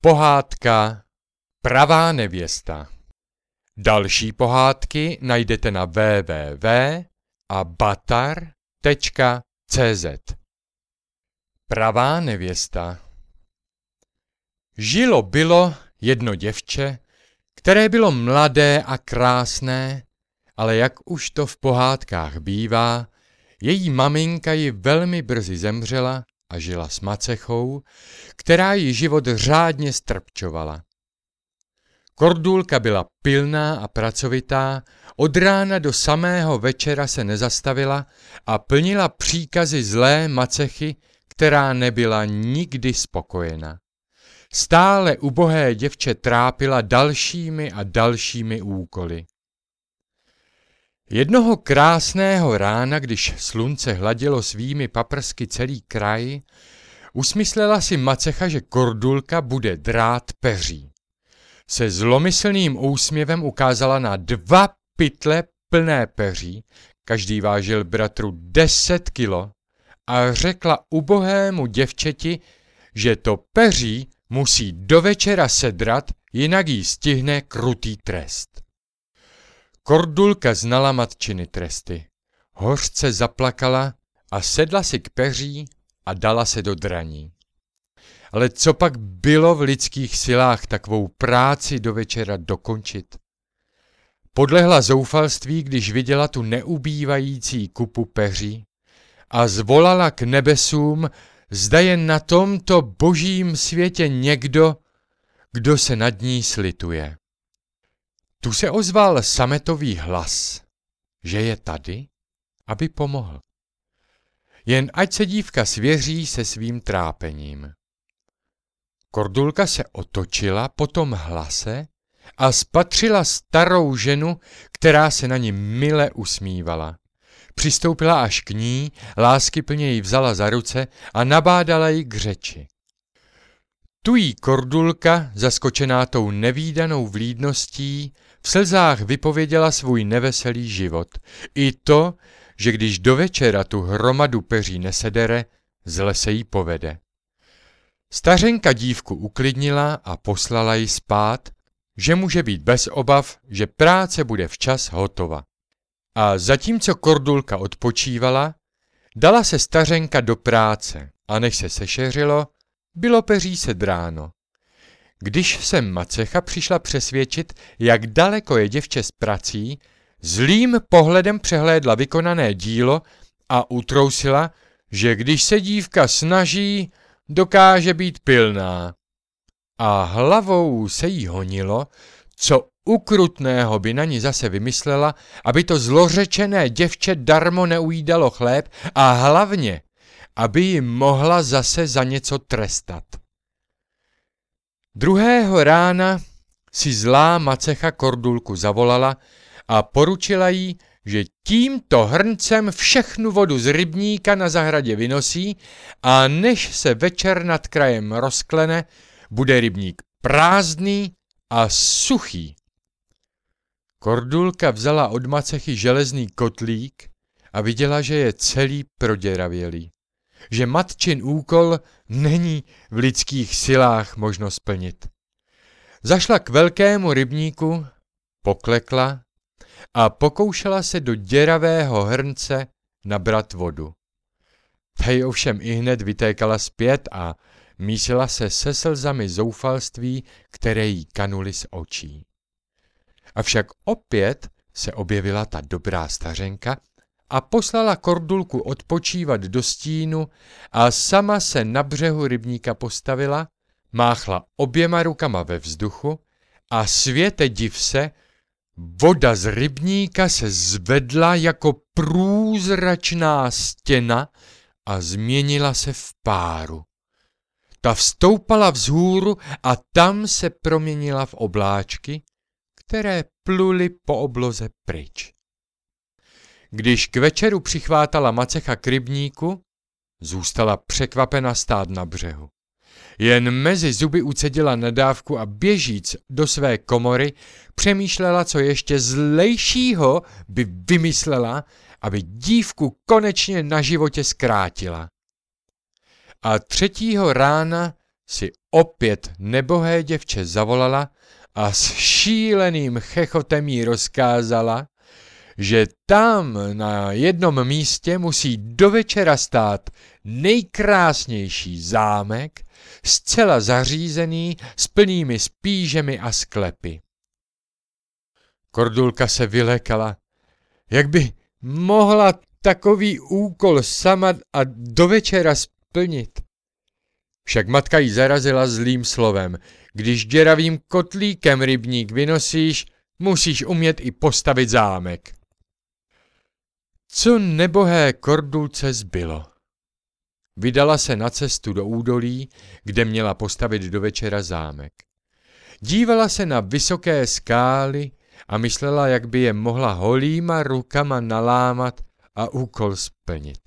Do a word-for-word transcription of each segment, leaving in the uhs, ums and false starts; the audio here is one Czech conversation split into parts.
Pohádka Pravá nevěsta. Další pohádky najdete na w w w tečka abatar tečka c z. Pravá nevěsta. Žilo bylo jedno děvče, které bylo mladé a krásné, ale jak už to v pohádkách bývá, její maminka ji velmi brzy zemřela a žila s macechou, která jí život řádně strpčovala. Kordulka byla pilná a pracovitá, od rána do samého večera se nezastavila a plnila příkazy zlé macechy, která nebyla nikdy spokojena. Stále ubohé děvče trápila dalšími a dalšími úkoly. Jednoho krásného rána, když slunce hladilo svými paprsky celý kraj, usmyslela si macecha, že Kordulka bude drát peří. Se zlomyslným úsměvem ukázala na dva pytle plné peří, každý vážil bratru deset kilo, a řekla ubohému děvčeti, že to peří musí do večera sedrat, jinak jí stihne krutý trest. Kordulka znala matčiny tresty. Hořce zaplakala a sedla si k peří a dala se do draní. Ale co pak bylo v lidských silách takovou práci do večera dokončit? Podlehla zoufalství, když viděla tu neubývající kupu peří a zvolala k nebesům, zda je na tomto božím světě někdo, kdo se nad ní slituje. Tu se ozval sametový hlas, že je tady, aby pomohl. Jen ať se dívka svěří se svým trápením. Kordulka se otočila po tom hlase a spatřila starou ženu, která se na ní mile usmívala. Přistoupila až k ní, láskyplně ji vzala za ruce a nabádala ji k řeči. Tu jí Kordulka, zaskočená tou nevídanou vlídností, v slzách vypověděla svůj neveselý život. I to, že když do večera tu hromadu peří nesedere, zle se jí povede. Stařenka dívku uklidnila a poslala ji spát, že může být bez obav, že práce bude včas hotova. A zatímco Kordulka odpočívala, dala se stařenka do práce a než se sešeřilo, bylo peří sedráno. Když se macecha přišla přesvědčit, jak daleko je děvče s prací, zlým pohledem přehlédla vykonané dílo a utrousila, že když se dívka snaží, dokáže být pilná. A hlavou se jí honilo, co ukrutného by na ní zase vymyslela, aby to zlořečené děvče darmo neujídalo chléb a hlavně, aby ji mohla zase za něco trestat. Druhého rána si zlá macecha Kordulku zavolala a poručila jí, že tímto hrncem všechnu vodu z rybníka na zahradě vynosí a než se večer nad krajem rozklene, bude rybník prázdný a suchý. Kordulka vzala od macechy železný kotlík a viděla, že je celý proděravělý, že matčin úkol není v lidských silách možno splnit. Zašla k velkému rybníku, poklekla a pokoušela se do děravého hrnce nabrat vodu. Ta ji ovšem ihned vytékala zpět a mísila se se slzami zoufalství, které jí kanuly z očí. Avšak opět se objevila ta dobrá stařenka a poslala Kordulku odpočívat do stínu a sama se na břehu rybníka postavila, máchla oběma rukama ve vzduchu a světe div se, voda z rybníka se zvedla jako průzračná stěna a změnila se v páru. Ta vstoupala vzhůru a tam se proměnila v obláčky, které pluly po obloze pryč. Když k večeru přichvátala macecha k rybníku, zůstala překvapena stát na břehu. Jen mezi zuby ucedila nadávku a běžíc do své komory přemýšlela, co ještě zlejšího by vymyslela, aby dívku konečně na životě zkrátila. A třetího rána si opět nebohé děvče zavolala a s šíleným chechotem jí rozkázala, že tam na jednom místě musí do večera stát nejkrásnější zámek, zcela zařízený s plnými spížemi a sklepy. Kordulka se vylekala, jak by mohla takový úkol sama a do večera splnit. Však matka jí zarazila zlým slovem, když děravým kotlíkem rybník vynosíš, musíš umět i postavit zámek. Co nebohé Kordulce zbylo? Vydala se na cestu do údolí, kde měla postavit do večera zámek. Dívala se na vysoké skály a myslela, jak by je mohla holýma rukama nalámat a úkol splnit.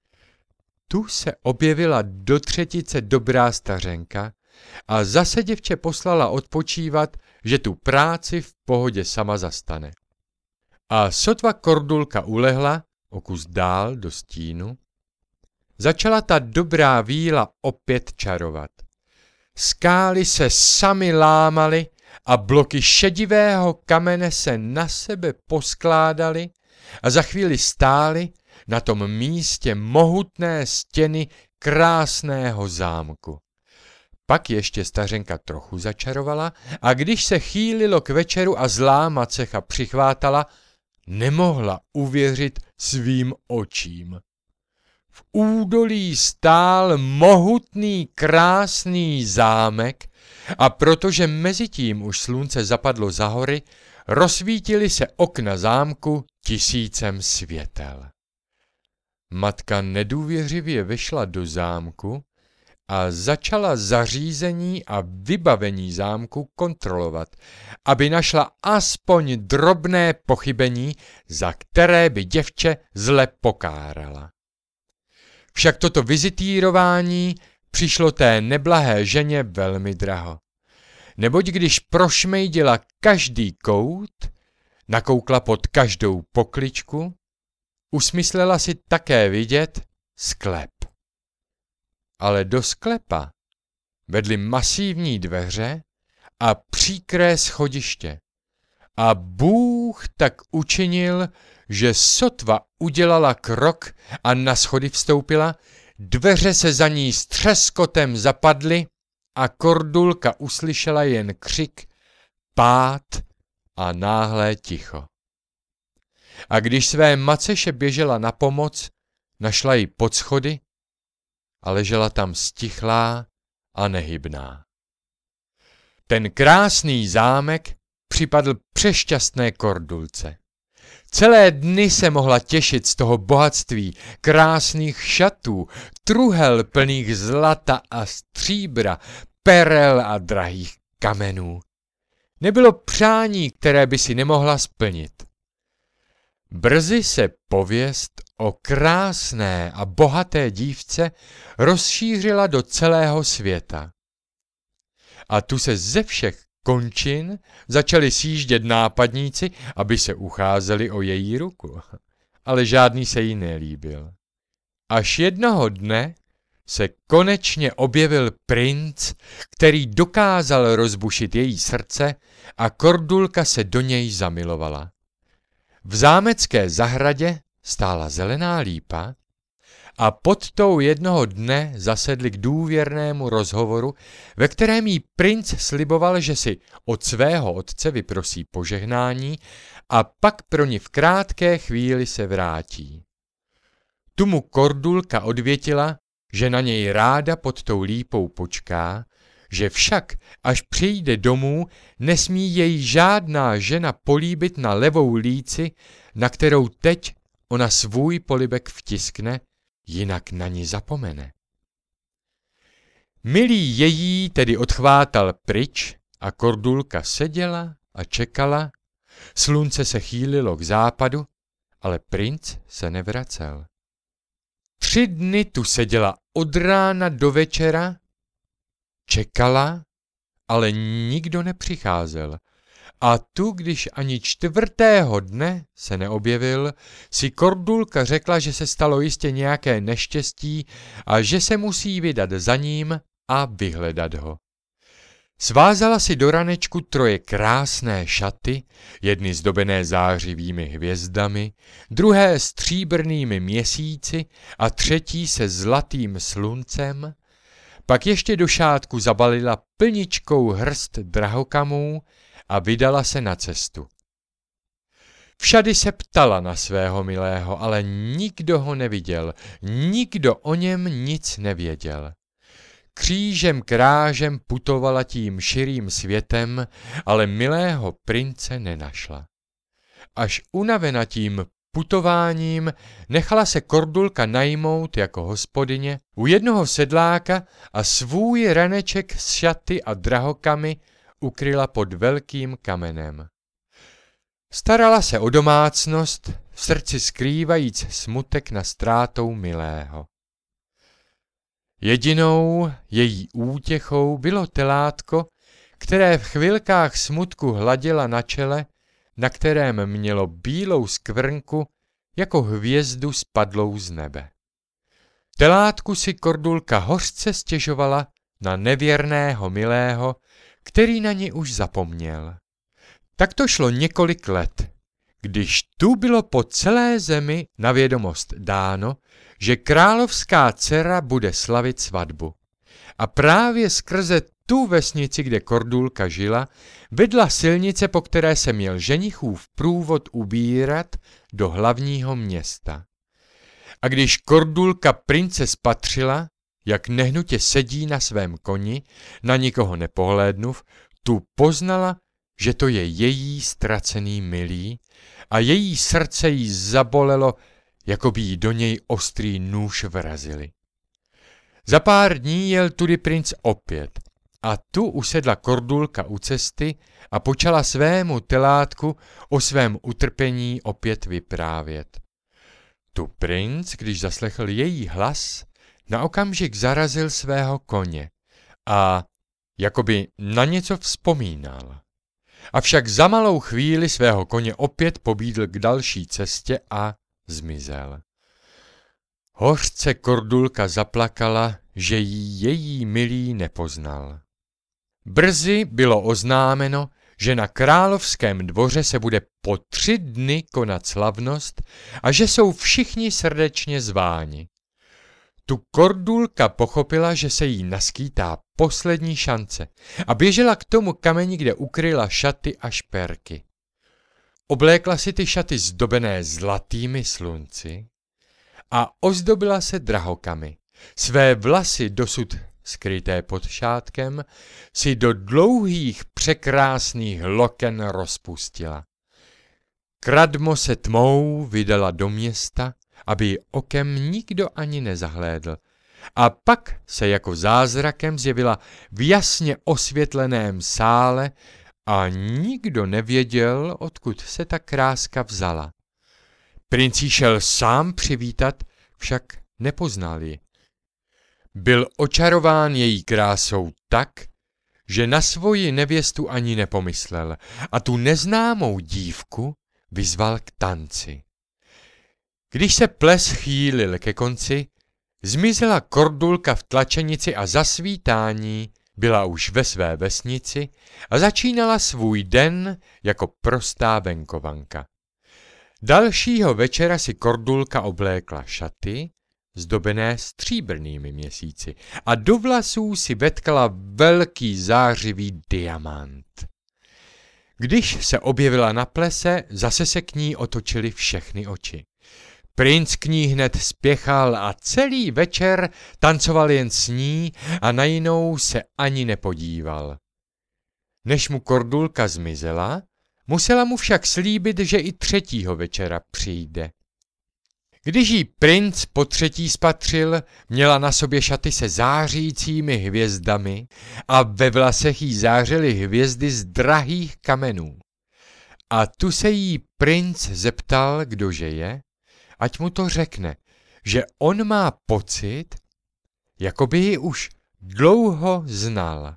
Tu se objevila do třetice dobrá stařenka a zase děvče poslala odpočívat, že tu práci v pohodě sama zastane. A sotva Kordulka ulehla, o kus dál do stínu, začala ta dobrá víla opět čarovat. Skály se samy lámaly a bloky šedivého kamene se na sebe poskládaly a za chvíli stály na tom místě mohutné stěny krásného zámku. Pak ještě stařenka trochu začarovala a když se chýlilo k večeru a zlá macecha přichvátala, nemohla uvěřit svým očím. V údolí stál mohutný krásný zámek a protože mezitím už slunce zapadlo za hory, rozsvítily se okna zámku tisícem světel. Matka nedůvěřivě vešla do zámku a začala zařízení a vybavení zámku kontrolovat, aby našla aspoň drobné pochybení, za které by děvče zle pokárala. Však toto vizitírování přišlo té neblahé ženě velmi draho. Neboť když prošmejdila každý kout, nakoukla pod každou pokličku, usmyslela si také vidět sklep. Ale do sklepa vedly masívní dveře a příkré schodiště. A Bůh tak učinil, že sotva udělala krok a na schody vstoupila, dveře se za ní s třeskotem zapadly a Kordulka uslyšela jen křik, pád a náhlé ticho. A když své maceše běžela na pomoc, našla ji pod schody a ležela tam stichlá a nehybná. Ten krásný zámek připadl přešťastné Kordulce. Celé dny se mohla těšit z toho bohatství krásných šatů, truhel plných zlata a stříbra, perel a drahých kamenů. Nebylo přání, které by si nemohla splnit. Brzy se pověst o krásné a bohaté dívce rozšířila do celého světa. A tu se ze všech končin začali sjíždět nápadníci, aby se ucházeli o její ruku. Ale žádný se jí nelíbil. Až jednoho dne se konečně objevil princ, který dokázal rozbušit její srdce a Kordulka se do něj zamilovala. V zámecké zahradě stála zelená lípa a pod tou jednoho dne zasedli k důvěrnému rozhovoru, ve kterém jí princ sliboval, že si od svého otce vyprosí požehnání a pak pro ní v krátké chvíli se vrátí. Tu mu Kordulka odvětila, že na něj ráda pod tou lípou počká, že však, až přijde domů, nesmí jej žádná žena políbit na levou líci, na kterou teď ona svůj polibek vtiskne, jinak na ní zapomene. Milý její tedy odchvátal pryč a Kordulka seděla a čekala, slunce se chýlilo k západu, ale princ se nevracel. Tři dny tu seděla od rána do večera, čekala, ale nikdo nepřicházel. A tu, když ani čtvrtého dne se neobjevil, si Kordulka řekla, že se stalo jistě nějaké neštěstí a že se musí vydat za ním a vyhledat ho. Svázala si do ranečku troje krásné šaty, jedny zdobené zářivými hvězdami, druhé stříbrnými měsíci a třetí se zlatým sluncem, pak ještě do šátku zabalila plničkou hrst drahokamů a vydala se na cestu. Všady se ptala na svého milého, ale nikdo ho neviděl, nikdo o něm nic nevěděl. Křížem krážem putovala tím širým světem, ale milého prince nenašla. Až unavena tím putováním nechala se Kordulka najmout jako hospodyně u jednoho sedláka a svůj raneček s šaty a drahokamy ukryla pod velkým kamenem. Starala se o domácnost, v srdci skrývajíc smutek na ztrátou milého. Jedinou její útěchou bylo telátko, které v chvilkách smutku hladila na čele, na kterém mělo bílou skvrnku jako hvězdu spadlou z nebe. Telátku si Kordulka hořce stěžovala na nevěrného milého, který na ní už zapomněl. Tak to šlo několik let, když tu bylo po celé zemi na vědomost dáno, že královská dcera bude slavit svatbu. A právě skrze tu vesnici, kde Kordulka žila, vedla silnice, po které se měl ženichův průvod ubírat do hlavního města. A když Kordulka prince spatřila, jak nehnutě sedí na svém koni, na nikoho nepohlédnuv, tu poznala, že to je její ztracený milý, a její srdce jí zabolelo, jako by jí do něj ostrý nůž vrazili. Za pár dní jel tudy princ opět a tu usedla Kordulka u cesty a počala svému telátku o svém utrpení opět vyprávět. Tu princ, když zaslechl její hlas, na okamžik zarazil svého koně a jakoby na něco vzpomínal. Avšak za malou chvíli svého koně opět pobídl k další cestě a zmizel. Hořce Kordulka zaplakala, že jí její milý nepoznal. Brzy bylo oznámeno, že na královském dvoře se bude po tři dny konat slavnost a že jsou všichni srdečně zváni. Tu Kordulka pochopila, že se jí naskýtá poslední šance a běžela k tomu kameni, kde ukryla šaty a šperky. Oblékla si ty šaty zdobené zlatými slunci a ozdobila se drahokamy. Své vlasy dosud skryté pod šátkem si do dlouhých překrásných loken rozpustila. Kradmo se tmou vydala do města, aby ji okem nikdo ani nezahlédl. A pak se jako zázrakem zjevila v jasně osvětleném sále a nikdo nevěděl, odkud se ta kráska vzala. Princ ji šel sám přivítat, však nepoznal ji. Byl očarován její krásou tak, že na svoji nevěstu ani nepomyslel a tu neznámou dívku vyzval k tanci. Když se ples chýlil ke konci, zmizela Kordulka v tlačenici a za svítání byla už ve své vesnici a začínala svůj den jako prostá venkovanka. Dalšího večera si Kordulka oblékla šaty, zdobené stříbrnými měsíci, a do vlasů si vetkala velký zářivý diamant. Když se objevila na plese, zase se k ní otočily všechny oči. Princ k ní hned spěchal a celý večer tancoval jen s ní a na jinou se ani nepodíval. Než mu Kordulka zmizela, musela mu však slíbit, že i třetího večera přijde. Když jí princ po třetí spatřil, měla na sobě šaty se zářícími hvězdami a ve vlasech jí zářily hvězdy z drahých kamenů. A tu se jí princ zeptal, kdože je, ať mu to řekne, že on má pocit, jako by ji už dlouho znal.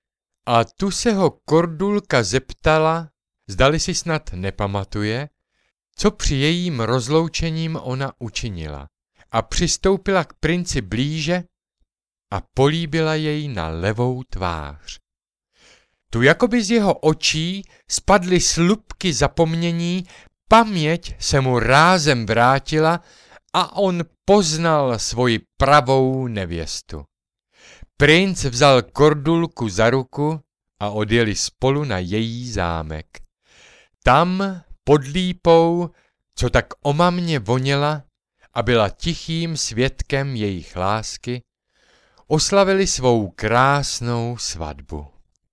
A tu se ho Kordulka zeptala, zdali si snad nepamatuje, co při jejím rozloučením ona učinila, a přistoupila k princi blíže a políbila jej na levou tvář. Tu jakoby z jeho očí spadly slupky zapomnění, paměť se mu rázem vrátila a on poznal svoji pravou nevěstu. Princ vzal Kordulku za ruku a odjeli spolu na její zámek. Tam pod lípou, co tak omamně voněla a byla tichým svědkem jejich lásky, oslavili svou krásnou svatbu.